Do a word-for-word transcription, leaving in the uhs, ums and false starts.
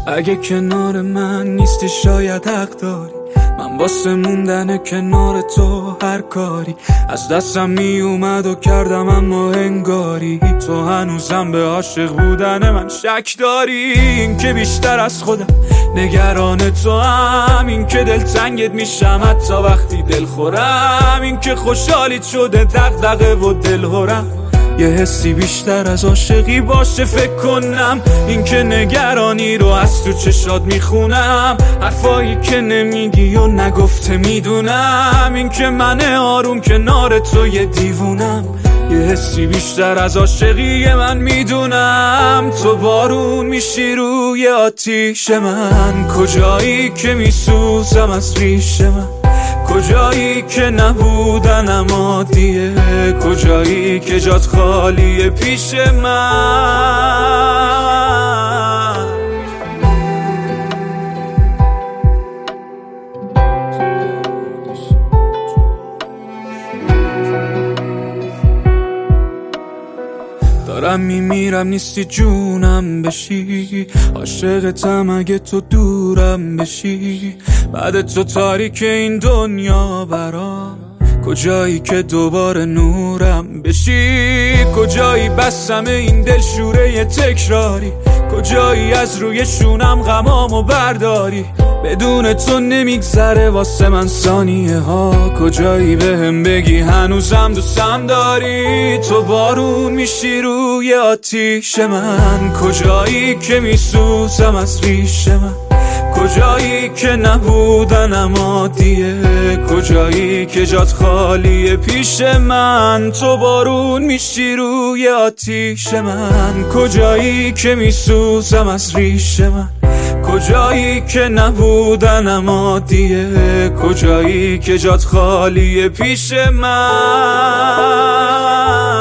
اگه کنار من نیستی شاید حق داری، من واسه موندن کنار تو هر کاری از دستم می اومد و کردم اما انگاری تو هنوزم به عاشق بودن من شک داری. این که بیشتر از خودم نگران تو هم، این که دلتنگت میشم حتی وقتی دل خورم، این که خوشحالیت شده دغدغه و دلهرم، یه حسی بیشتر از عاشقی باشه فکر کنم، این که نگرانی رو از تو چشات میخونم، حرفایی که نمیگی و نگفته میدونم، این که من آروم کنار تو یه دیوونم، یه حسی بیشتر از عاشقی من میدونم. تو بارون میشی روی آتیش من، کجایی که میسوزم از ریش من، کجایی که نبودنم عادیه، کجایی که جات خالیه پیش من. دارم میمیرم نیستی جونم بشی، عاشقتم اگه تو دورم بشی، بعد تو تاریک این دنیا برام، کجایی که دوباره نورم بشی، کجایی بسم این دل شوره تکراری، کجایی از روی شونم غمامو برداری، بدون تو نمیگذره واسه من ثانیه ها، کجایی بهم بگی هنوزم دوستم داری. تو بارون میشی روی آتیش من، کجایی که میسوزم از ریش من، کجایی که نبودنم عادیه، کجایی که جات خالیه پیش من. تو بارون میشی روی آتیش من، کجایی که میسوزم از ریش من، کجایی که نبودنم عادیه، کجایی که جات خالیه پیش من.